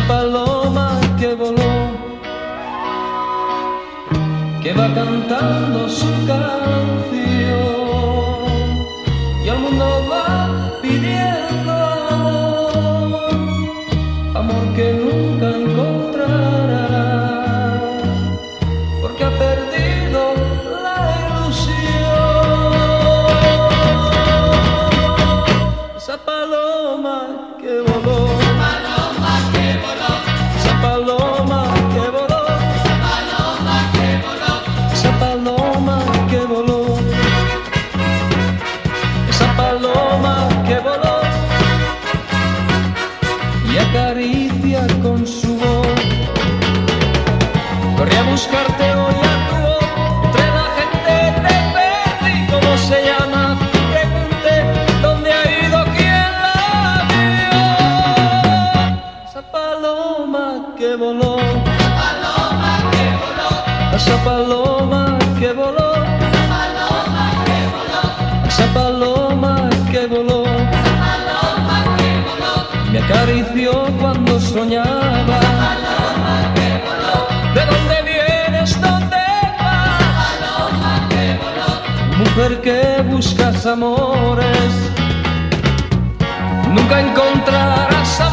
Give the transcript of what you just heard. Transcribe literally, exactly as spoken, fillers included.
paloma que voló, que va cantando su canción y al mundo va pidiendo amor, amor que nunca encontrará, porque ha perdido la ilusión. Esa paloma que voló, esa paloma que voló, esa paloma que voló, esa paloma que voló y acaricia con su voz. Corrí a buscarte hoy a tu voz, entre la gente te perdí. ¿Cómo se llama? Pregunté. ¿Dónde ha ido? ¿Quién la vio? Esa paloma que voló, esa paloma que voló, esa paloma que voló, me acarició cuando soñaba. ¿De dónde vienes? ¿Dónde vas? Mujer que buscas amores, nunca encontrarás